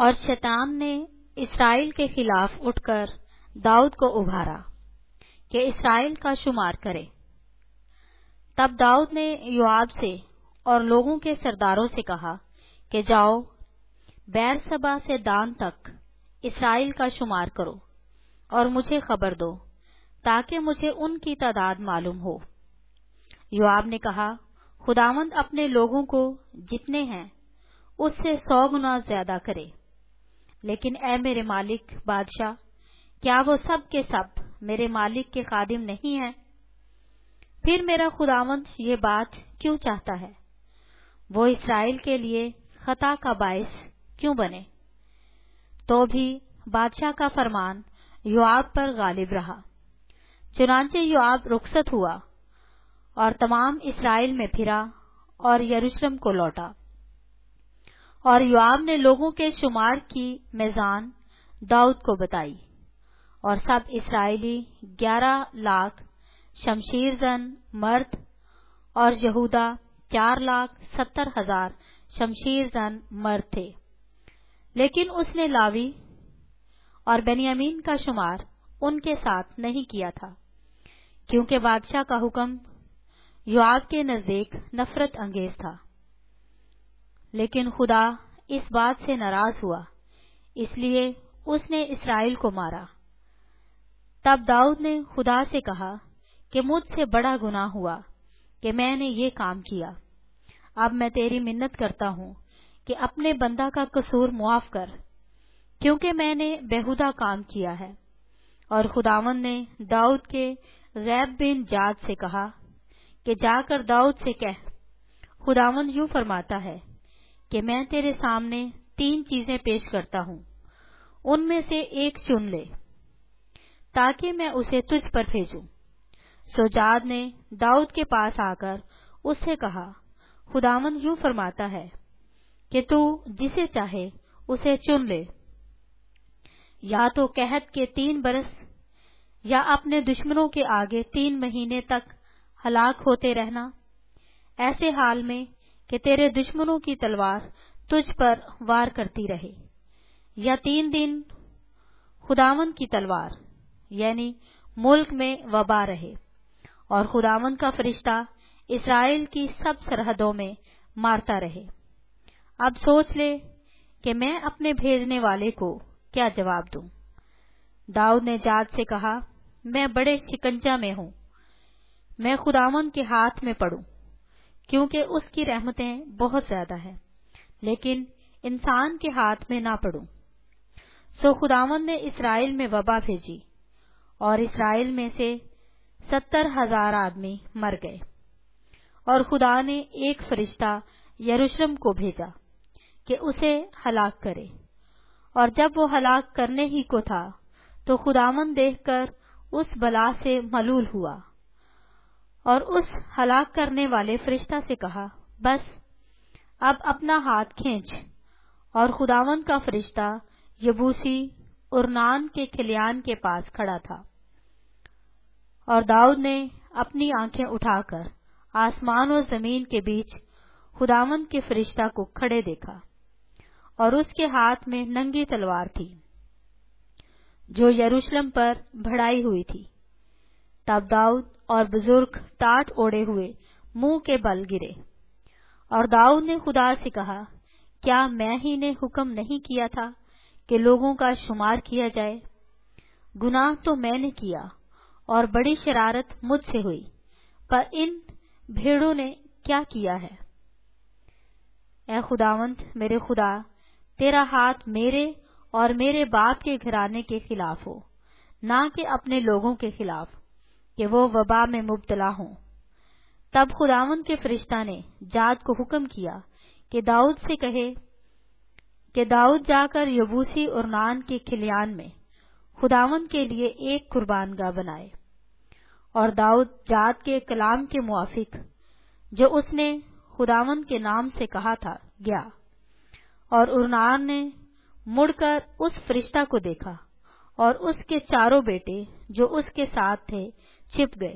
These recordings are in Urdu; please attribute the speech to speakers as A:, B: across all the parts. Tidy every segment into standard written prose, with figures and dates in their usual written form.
A: اور شیطان نے اسرائیل کے خلاف اٹھ کر داؤد کو ابھارا کہ اسرائیل کا شمار کرے۔ تب داؤد نے یوآب سے اور لوگوں کے سرداروں سے کہا کہ جاؤ، بیرشبا سے دان تک اسرائیل کا شمار کرو اور مجھے خبر دو تاکہ مجھے ان کی تعداد معلوم ہو۔ یوآب نے کہا، خداوند اپنے لوگوں کو جتنے ہیں اس سے 100 گنا زیادہ کرے، لیکن اے میرے مالک بادشاہ، کیا وہ سب کے سب میرے مالک کے خادم نہیں ہیں؟ پھر میرا خداوند یہ بات کیوں چاہتا ہے؟ وہ اسرائیل کے لیے خطا کا باعث کیوں بنے؟ تو بھی بادشاہ کا فرمان یوآب پر غالب رہا۔ چنانچہ یوآب رخصت ہوا اور تمام اسرائیل میں پھرا اور یروشلم کو لوٹا۔ اور یوآب نے لوگوں کے شمار کی میزان داؤد کو بتائی، اور سب اسرائیلی 11 لاکھ شمشیر زن مرد اور یہودا 4,70,000 شمشیر زن مرد تھے۔ لیکن اس نے لاوی اور بنیامین کا شمار ان کے ساتھ نہیں کیا تھا، کیونکہ بادشاہ کا حکم یوآب کے نزدیک نفرت انگیز تھا۔ لیکن خدا اس بات سے ناراض ہوا، اس لیے اس نے اسرائیل کو مارا۔ تب داؤد نے خدا سے کہا کہ مجھ سے بڑا گناہ ہوا کہ میں نے یہ کام کیا۔ اب میں تیری منت کرتا ہوں کہ اپنے بندہ کا قصور معاف کر، کیونکہ میں نے بیہودہ کام کیا ہے۔ اور خداوند نے داؤد کے غیب بن جاد سے کہا کہ جا کر داؤد سے کہہ، خداوند یوں فرماتا ہے کہ میں تیرے سامنے 3 چیزیں پیش کرتا ہوں، ان میں سے ایک چن لے تاکہ میں اسے تجھ پر بھیجوں۔ سو جاد نے داؤد کے پاس آ کر اس سے کہا، خداوند یوں فرماتا ہے کہ تو جسے چاہے اسے چن لے، یا تو قحط کے 3 برس یا اپنے دشمنوں کے آگے 3 مہینے تک ہلاک ہوتے رہنا، ایسے حال میں کہ تیرے دشمنوں کی تلوار تجھ پر وار کرتی رہے، یا 3 دن خداوند کی تلوار یعنی ملک میں وبا رہے، اور خداوند کا فرشتہ اسرائیل کی سب سرحدوں میں مارتا رہے۔ اب سوچ لے کہ میں اپنے بھیجنے والے کو کیا جواب دوں۔ داؤد نے جاد سے کہا، میں بڑے شکنجہ میں ہوں، میں خداوند کے ہاتھ میں پڑوں، کیونکہ اس کی رحمتیں بہت زیادہ ہیں، لیکن انسان کے ہاتھ میں نہ پڑوں۔ سو خداوند نے اسرائیل میں وبا بھیجی، اور اسرائیل میں سے 70,000 آدمی مر گئے۔ اور خدا نے ایک فرشتہ یروشلم کو بھیجا کہ اسے ہلاک کرے، اور جب وہ ہلاک کرنے ہی کو تھا تو خداوند دیکھ کر اس بلا سے ملول ہوا، اور اس ہلاک کرنے والے فرشتہ سے کہا، بس اب اپنا ہاتھ کھینچ۔ اور خداوند کا فرشتہ یبوسی ارنان کے کھلیان کے پاس کھڑا تھا۔ اور داؤد نے اپنی آنکھیں اٹھا کر آسمان و زمین کے بیچ خداوند کے فرشتہ کو کھڑے دیکھا، اور اس کے ہاتھ میں ننگی تلوار تھی جو یروشلم پر بڑھائی ہوئی تھی۔ تب داؤد اور بزرگ ٹاٹ اوڑے ہوئے منہ کے بل گرے۔ اور داؤد نے خدا سے کہا، کیا میں ہی نے حکم نہیں کیا تھا کہ لوگوں کا شمار کیا جائے؟ گناہ تو میں نے کیا اور بڑی شرارت مجھ سے ہوئی، پر ان بھیڑوں نے کیا کیا ہے؟ اے خداوند میرے خدا، تیرا ہاتھ میرے اور میرے باپ کے گھرانے کے خلاف ہو، نہ کہ اپنے لوگوں کے خلاف، کہ وہ وبا میں مبتلا ہوں۔ تب خداوند کے فرشتہ نے جاد کو حکم کیا کہ داؤد سے کہے کہ داؤد جا کر یبوسی ارنان کے کھلیان میں خداوند کے لیے ایک قربان گاہ بنائے۔ اور داؤد جاد کے کلام کے موافق جو اس نے خداوند کے نام سے کہا تھا گیا، اور ارنان نے مڑ کر اس فرشتہ کو دیکھا، اور اس کے 4 بیٹے جو اس کے ساتھ تھے چھپ گئے۔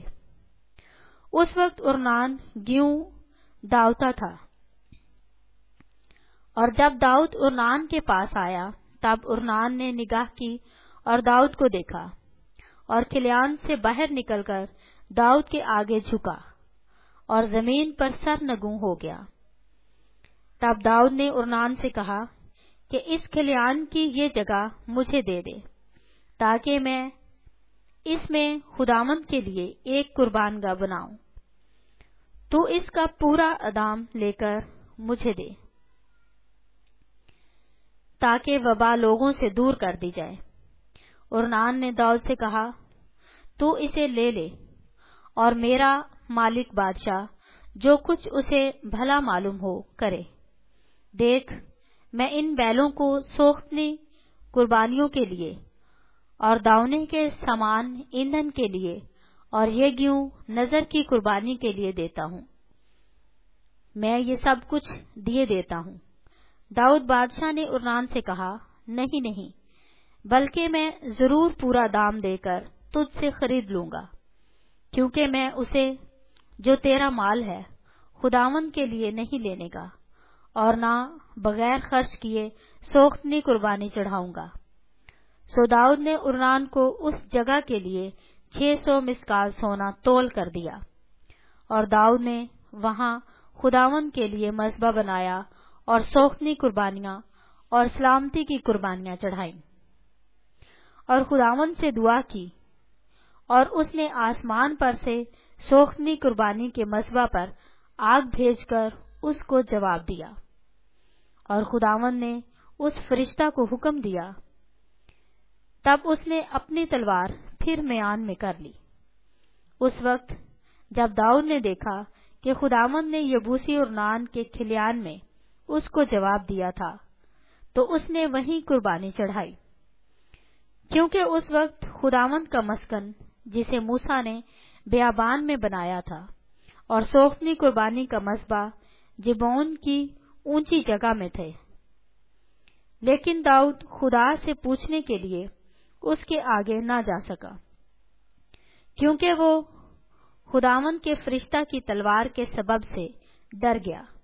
A: اس وقت ارنان گیہوں داوتا تھا، اور جب داؤد ارنان کے پاس آیا تب ارنان نے نگاہ کی اور داؤد کو دیکھا اور کھلیان سے باہر نکل کر داؤد کے آگے جھکا اور زمین پر سر نگوں ہو گیا۔ تب داؤد نے ارنان سے کہا کہ اس کھلیان کی یہ جگہ مجھے دے دے تاکہ میں اس میں خداوند کے لیے ایک قربان گاہ بناؤں، تو اس کا پورا ادام لے کر مجھے دے تاکہ وبا لوگوں سے دور کر دی جائے۔ ارنان نے داؤد سے کہا تو اسے لے لے اور میرا مالک بادشاہ جو کچھ اسے بھلا معلوم ہو کرے۔ دیکھ میں ان بیلوں کو سوختنی قربانیوں کے لیے اور داونے کے سامان ایندھن کے لیے اور یہ گیہوں نذر کی قربانی کے لیے دیتا ہوں، میں یہ سب کچھ دیے دیتا ہوں۔ داؤد بادشاہ نے ارنان سے کہا نہیں نہیں، بلکہ میں ضرور پورا دام دے کر تجھ سے خرید لوں گا، کیونکہ میں اسے جو تیرا مال ہے خداوند کے لیے نہیں لینے گا اور نہ بغیر خرچ کیے سوختنی قربانی چڑھاؤں گا۔ سو داؤد نے ارنان کو اس جگہ کے لیے 600 مسکال سونا تول کر دیا، اور داؤد نے وہاں خداوند کے لیے مذبح بنایا اور سوختنی قربانیاں اور سلامتی کی قربانیاں چڑھائیں، اور خداوند سے دعا کی، اور اس نے آسمان پر سے سوختنی قربانی کے مذبح پر آگ بھیج کر اس کو جواب دیا، اور خداوند نے اس فرشتہ کو حکم دیا، تب اس نے اپنی تلوار پھر میان میں کر لی۔ اس وقت جب داؤد نے دیکھا کہ خداوند نے یبوسی ارنان کے کھلیان میں اس کو جواب دیا تھا، تو اس نے وہیں قربانی چڑھائی، کیونکہ اس وقت خداوند کا مسکن جسے موسیٰ نے بیابان میں بنایا تھا اور سوختنی قربانی کا مذبح جبون کی اونچی جگہ میں تھے۔ لیکن داؤد خدا سے پوچھنے کے لیے اس کے آگے نہ جا سکا، کیونکہ وہ خداوند کے فرشتہ کی تلوار کے سبب سے ڈر گیا۔